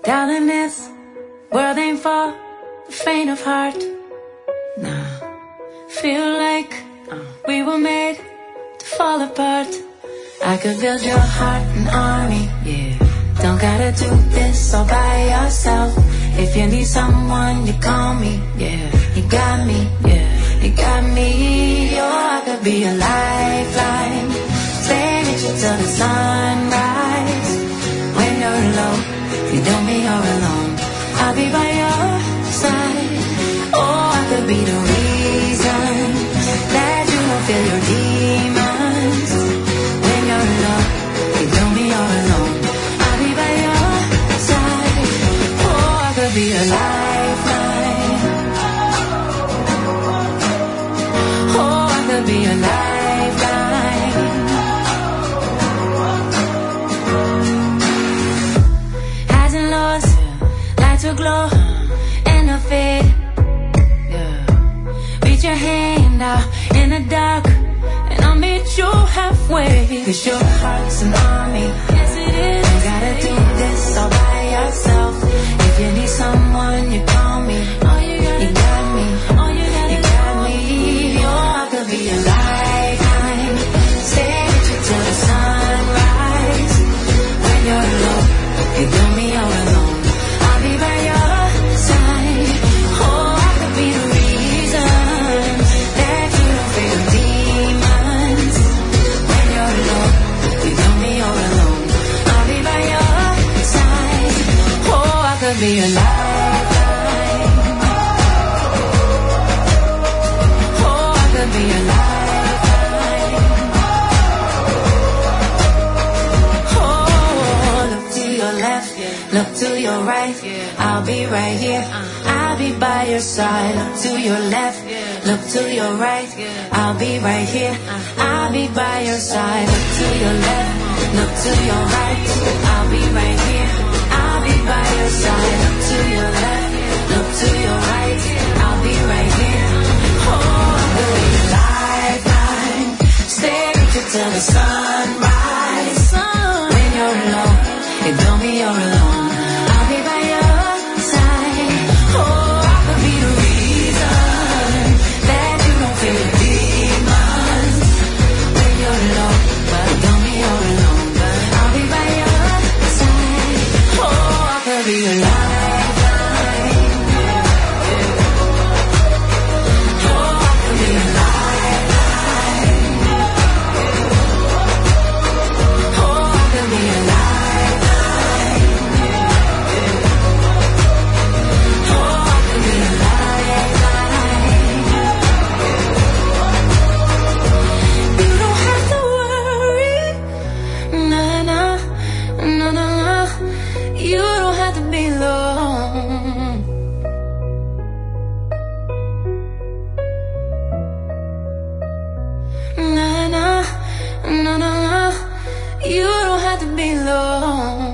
Darling, this world ain't for the faint of heart. Nah, feel like we were made to fall apart. I could build your heart an army, yeah. Don't gotta do this all by yourself. If you need someone, you call me, yeah. You got me, yeah. You got me, oh, I could be a lifeline. Stay with you till the sunrise. When you're low, you don't me you're alone. I'll be by your side. Oh, I could be the reason that you don't feel your demons. When you're low, you don't me you're alone. I'll be by your side. Oh, I could be a lifeline. Oh, I could be a lifeline. Highs and lows, lights will glow and they'll fade. Yeah. Reach your hand out in the dark and I'll meet you halfway. 'Cause your heart's an army. Yes, it is. You gotta do this all by yourself. If you need someone, you call me. You got me. You got me. Oh, I could be a lifeline. Stay with you till the sunrise. When you're low, you got me all alone. I'll be by your side. Oh, I could be the reason that you don't feel demons. When you're low, you got me all alone. I'll be by your side. Oh, I could be a lifeline. Oh, I could be a lifeline. Oh, look to your left, look to your right. I'll be right here. I'll be by your side. Look to your left, look to your right. I'll be right here. I'll be by your side. Look to your left, look to your right. I'll be right here. I'll be by your side. Look to your left, look to your right. I'll be right here. Oh, I will be a lifeline. Stay with you till the sunrise. When you're alone, you don't be you're alone. I'll be by your side. Oh, I could be the reason that you don't feel the demons. When you're alone, but don't be you're alone. I'll be by your side. Oh, I could be a lifeline. Oh, I could be a lifeline. Oh, I could be a lifeline. Oh, I could be a lifeline. You don't have to worry. Nah, nah, nah, nah, nah. You don't have to be alone. Nah, nah, nah, nah, nah. You don't have to be alone.